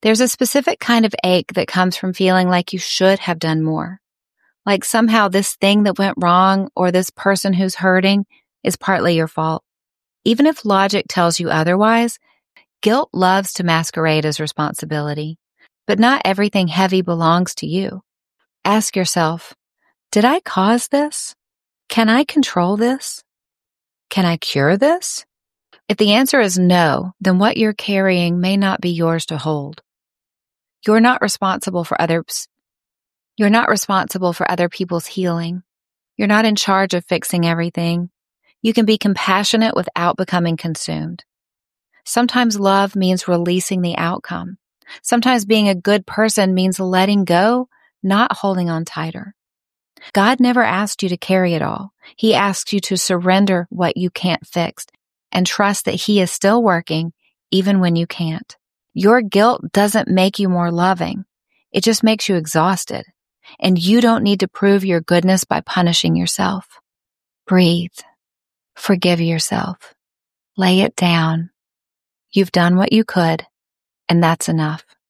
There's a specific kind of ache that comes from feeling like you should have done more. Like somehow this thing that went wrong or this person who's hurting is partly your fault. Even if logic tells you otherwise, guilt loves to masquerade as responsibility. But not everything heavy belongs to you. Ask yourself, did I cause this? Can I control this? Can I cure this? If the answer is no, then what you're carrying may not be yours to hold. You're not responsible for others. You're not responsible for other people's healing. You're not in charge of fixing everything. You can be compassionate without becoming consumed. Sometimes love means releasing the outcome. Sometimes being a good person means letting go, not holding on tighter. God never asked you to carry it all. He asks you to surrender what you can't fix and trust that He is still working even when you can't. Your guilt doesn't make you more loving. It just makes you exhausted. And you don't need to prove your goodness by punishing yourself. Breathe. Forgive yourself. Lay it down. You've done what you could, and that's enough.